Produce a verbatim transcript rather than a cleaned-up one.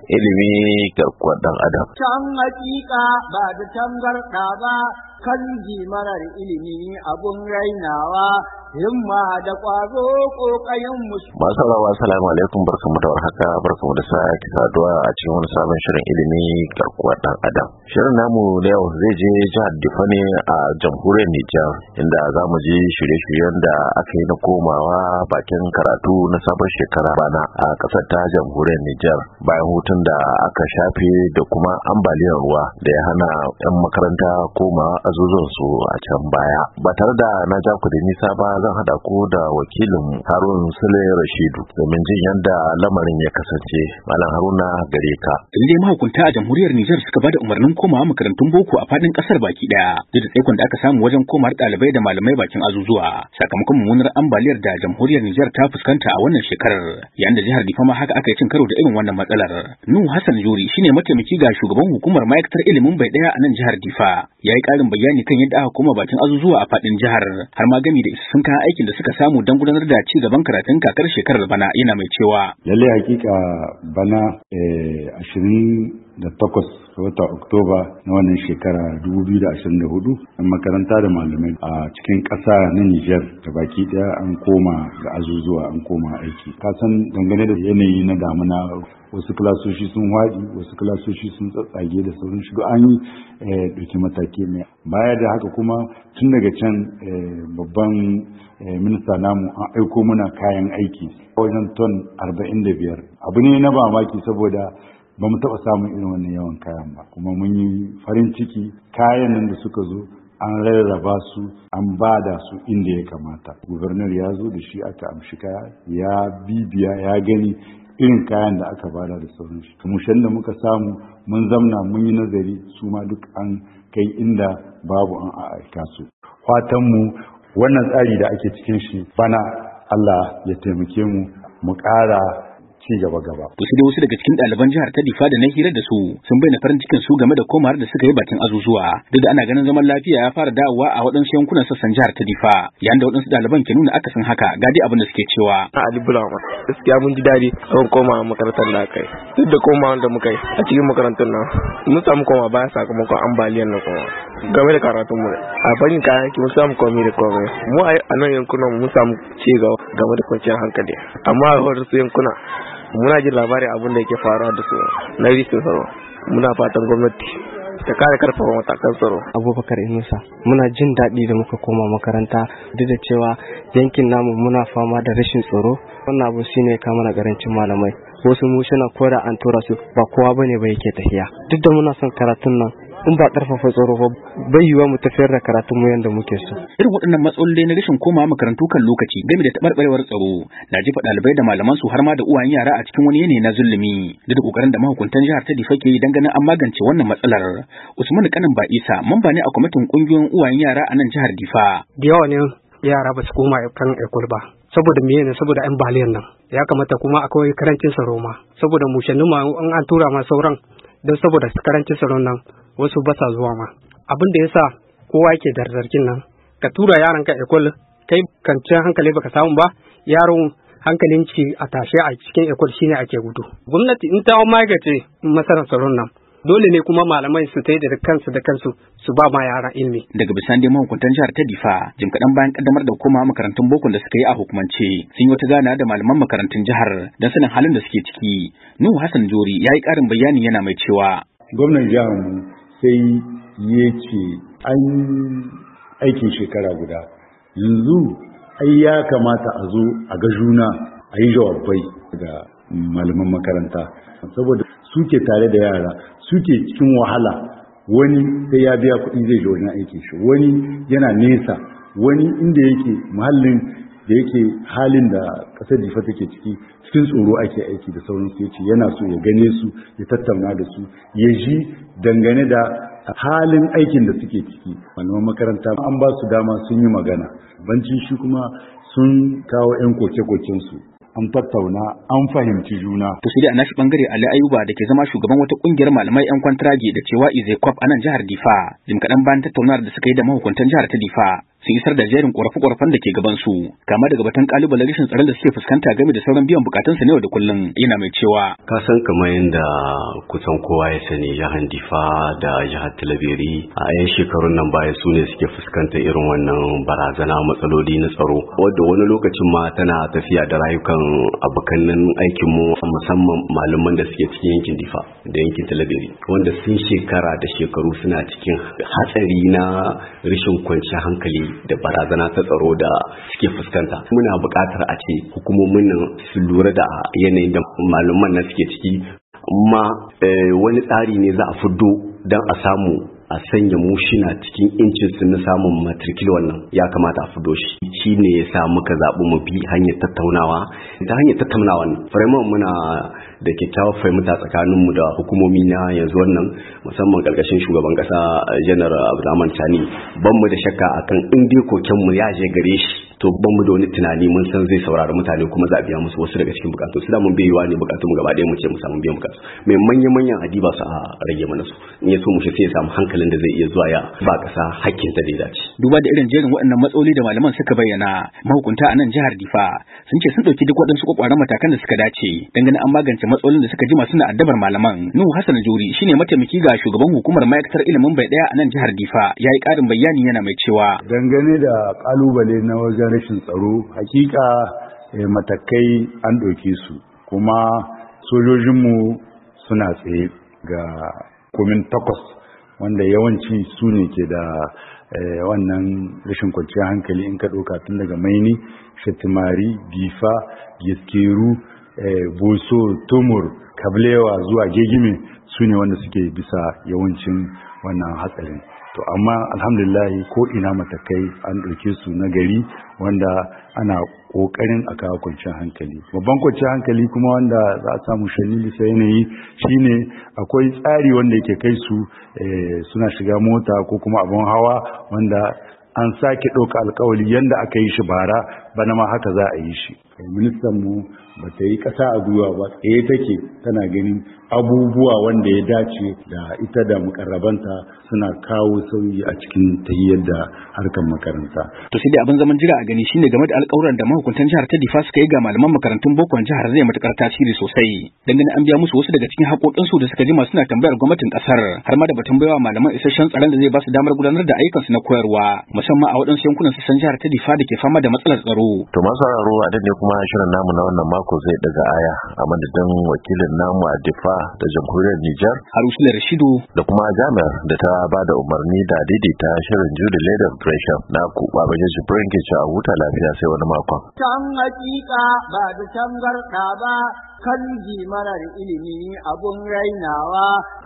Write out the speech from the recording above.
ilimi garkuwar ɗan adam. Can hakika ba da tangarɗa ba, kan marar ilimi abun rainawa, himma da ƙwazo ƙoƙayen musu. Masu rawa salamu alaikum, barkamu da warhaka, barkamu da sake saduwa a cikin wani sabon shirin ilimi garkuwar ɗan adam. Shirin namu na yau zai je jihar Diffa ne a jamhuriyar Nijar, inda za mu ji shirye-shiryen da aka yi na komawa bakin karatu na sabon shekara bana a ƙasar ta jamhuriyar Nijar, bayan hutun da aka shafe da kuma ambaliyar ruwa da ya hana 'yan makaranta komawa azuzuwansu a can baya. Ba tare da na ja ku da nisa ba, zan hada ku da wakilin Harun Sule Rashidu domin jin yadda lamarin ya kasance. Malam Haruna, gare ka. Lalle mahukunta a jamhuriyar Nijar suka bada umarnin komawa makarantun boko a fadin kasar baki daya, duk da tsaikon da aka samu wajen komawar ɗalibai da malamai bakin azuzuwa sakamakon mummunar ambaliyar da jamhuriyar Nijar ta fuskanta a wannan shekarar, yayin da jihar Diffa ma haka aka yi cin karo da irin wannan matsalar. Nuhu Hassan Juri shine mataimaki ga shugaban hukumar ma'aikatar ilimin bai daya a nan jihar Diffa, ya yi ƙarin bayani kan yadda aka koma bakin azuzuwa a fadin jihar, har ma gami da isassun kayan aikin da suka samu don gudanar da ci gaban karatun kakar shekarar bana. Yana mai cewa lalle hakika bana ashirin da takwas ga wata Oktoba na wannan shekara dubu biyu da ashirin da hudu an makaranta da malamai a cikin ƙasa na Nijar da baki ɗaya an koma ga azuzuwa, an koma aiki. Ka san dangane da yanayi na damuna, wasu kilasoshi sun waɗi, wasu kilasoshi sun tsatsage da sauran shi, an yi ɗauki mataki mai. Baya da haka kuma tun daga can babban minista namu an aiko mana kayan aiki wajen ton arba'in da biyar. Abu ne na mamaki saboda ba mu taɓa samun irin wannan yawan kayan ba, kuma mun yi farin ciki kayan nan da suka zo an rarraba su, an bada su inda ya kamata. Gubernar ya zo da shi, aka amshi kaya, ya bibiya, ya gani irin kayan da aka bada da sauran shi. Mushen da muka samu mun zamna mun yi nazari, su ma duk an kai inda babu an aika su. Fatanmu wannan tsari da ake cikin shi bana Allah ya taimake mu mu ƙara ci gaba gaba. Wasu da wasu daga cikin ɗaliban jihar ta Diffa da na hira da su sun bayyana farin cikin su game da komawar da suka yi bakin azuzuwa, duk da ana ganin zaman lafiya ya fara dawowa a waɗansu yankunan sassan jihar ta Diffa, yayin da waɗansu ɗaliban ke nuna akasin haka. Ga dai abin da suke cewa. Ali Bulama, gaskiya mun ji daɗi a koma makarantar da aka yi. Duk da komawa da muka yi a cikin makarantar nan mun samu koma baya sakamakon ambaliyar na kuma game da karatun mu a fannin kayan aiki mun samu komai da komai. Mu a nan yankunan mun samu ci gaba game da kwanciyar hankali, amma a wasu yankuna muna jin labarin abin da yake faruwa da su na rishin tsaro. Muna fatan gwamnati ta kare karfafa matakan tsaro. Abubakar Inusa, muna jin daɗi da muka koma makaranta, duk da cewa yankin namu muna fama da rashin tsaro. Wannan abu shine ya kama na karancin malamai, wasu mu suna koda an tura su ba kowa bane ba yake tafiya. Duk da muna son karatun nan, in ba karfafa tsaro ba bai yiwa mu tafiyar da karatun mu yanda muke so. Irin waɗannan matsaloli na rashin komawa makarantu kan lokaci game da taɓarɓarewar tsaro na jefa ɗalibai da malaman su har ma da uwayen yara a cikin wani yanayi na zulumi, duk da kokarin da mahukuntan jihar ta Diffa ke yi dan ganin an magance wannan matsalar. Usman Kanin Ba Isa, mamba ne a kwamitin kungiyoyin uwayen yara a nan jihar Diffa. Da yawa ne yara ba su koma kan ekol ba saboda me ne, saboda ambaliyan nan. Ya kamata kuma akwai karancin tsaro ma, saboda mushannin ma an tura ma sauran don saboda karancin tsaron nan wasu ba sa zuwa ma. Abin da yasa kowa yake darzarkin nan, ka tura yaron ka ekol, kai kancin hankali baka samu ba, yaron hankalin ci a tashe a cikin ekol shine ake gudu. Gwamnati in ta magance masarar tsaron nan, dole ne kuma malamai su tai da kansu da kansu su ba ma yara ilimi. Daga bisan dai mahukuntan jihar ta Diffa jim kaɗan bayan kaddamar da komawa makarantun bokon da suka yi a hukumance, sun yi wata gana da malaman makarantun jihar don sanin halin da suke ciki. Nuhu Hassan Jori ya yi ƙarin bayani, yana mai cewa gwamnan jihar mu sai ya ce an aikin shekara guda, yanzu ai ya kamata a zo a ga juna, a yi jawabai ga malaman makaranta, saboda suke tare da yara, suke cikin wahala. Wani sai ya biya kuɗi zai je wajen aikin shi, wani yana nesa, wani inda yake muhallin da yake halin da ƙasar Diffa take ciki cikin tsoro ake aiki da sauransu. Ya ce yana so ya gane su, ya tattauna da su, ya ji dangane da halin aikin da suke ciki. Malaman makaranta an ba su dama sun yi magana, bancin shi kuma sun kawo 'yan koke-kokensu, an tattauna, an fahimci juna. To sai dai a nashi bangare Ali Ayuba da ke zama shugaban wata kungiyar malamai yan kwantiragi da cewa Izekwaf a nan jihar Diffa, jim kaɗan bayan tattaunawar da suka yi da mahukuntan jihar ta Diffa, sun isar da jerin ƙorafe-ƙorafen da ke gaban su, kama daga batun kalubalen rashin tsaron da suke fuskanta game da sauran biyan bukatunsu na yau da kullum. Yana mai cewa ka san kamar yadda kusan kowa ya sani jihar Difa da jihar Talabiri a yan shekarun nan baya su ne suke fuskantar irin wannan barazana matsaloli na tsaro, wadda wani lokacin ma tana tafiya da rayukan abokanan aikin mu musamman malaman da suke cikin yankin Difa da yankin Talabiri, wanda sun shekara da shekaru suna cikin hatsari na rashin kwanciyar hankali da barazana ta tsaro da suke fuskanta. Muna buƙatar a ce hukumomin nan su lura da yanayin da malaman nan suke ciki, amma wani tsari ne za a fiddo don a samu a sanya mushina cikin incin su na samun matrikil, wannan ya kamata a fiddo shi. Shi ne ya sa muka zaɓi mu bi hanyar tattaunawa. Ta hanyar tattaunawa nan vraiment muna da kyakkyawar fahimta tsakaninmu da hukumomi na yanzu wannan, musamman ƙarƙashin shugaban ƙasa janar Abdulrahman Tani. Ban mu da shakka akan in dai kokenmu ya je gare shi, to ban mu da wani tunani mun san zai saurari mutane kuma za a biya musu wasu daga cikin bukatu su da mun baiwa ne bukatu mu gaba ɗaya mu ce mu samu biyan bukatu mai manyan manyan adiba su a rage mana su, in ya so mu shi sai ya samu hankalin da zai iya zuwa ya ba ƙasa hakkin ta da ya dace. Duba da irin jerin waɗannan matsaloli da malaman suka bayyana, mahukunta a nan jihar Difa sun ce sun ɗauki duk waɗansu kwakwaran matakan da suka dace dangane an magance matsalolin da suka jima suna addabar malaman. Nuhu Hassan Juri shine mataimaki ga shugaban hukumar ma'aikatar ilimin bai ɗaya a nan jihar Difa, ya yi ƙarin bayani yana mai cewa dangane da ƙalubale na wajen rashin tsaro, hakika eh, matakai an ɗauke su, kuma sojojinmu suna tsaye ga komin takwas wanda yawanci su ne ke da eh, wannan rashin kwanciyar hankali. In ka ɗauka tun daga Maini, Shatimari, Difa, Giskeru, eh, Boso, Tumur, Kablewa zuwa Gegime su ne wanda suke bisa yawancin wannan hatsarin. To amma alhamdulillah ko ina matakai an ɗauke su na gari wanda ana ƙoƙarin a kawo kwanciyar hankali. Babban kwanciyar hankali kuma wanda za a samu shalili sai yanayi shine akwai tsari wanda yake kai su suna shiga mota ko kuma abin hawa wanda an sake ɗauka alkawali yanda aka yi shi bara, bana ma haka za a yi shi. Ministan mu ba ta yi ƙasa a gwiwa ba, tsaye take tana ganin abubuwa wanda ya dace da ita da mukarrabanta suna kawo sauyi a cikin tahiyyar da harkar makaranta. To sai dai abin zaman jira a gani shine game da alƙawuran da mahukuntan jihar ta Difa suka yi ga malaman makarantun bokon jihar zai matukar tasiri sosai. Dangane an biya musu wasu daga cikin haƙoƙinsu da suka jima suna tambayar gwamnatin ƙasar, har ma da batun baiwa malaman isasshen tsaron da zai ba su damar gudanar da ayyukansu na koyarwa, musamman a waɗansu yankunan sassan jihar ta Difa da ke fama da matsalar tsaro. To masu sauraro a ne kuma shirin namu na wannan mako zai daga aya a madadin wakilin namu a Difa da jamhuriyar Nijar Harusula Rashidu da kuma jami'ar da ta ba da umarni da daidaita shirin Jude Leather Gresham na ku baba Jesu Brinke a huta lafiya sai wani makon. Can hakika ba da tangarɗa ba, kan ji marar ilimi abun rainawa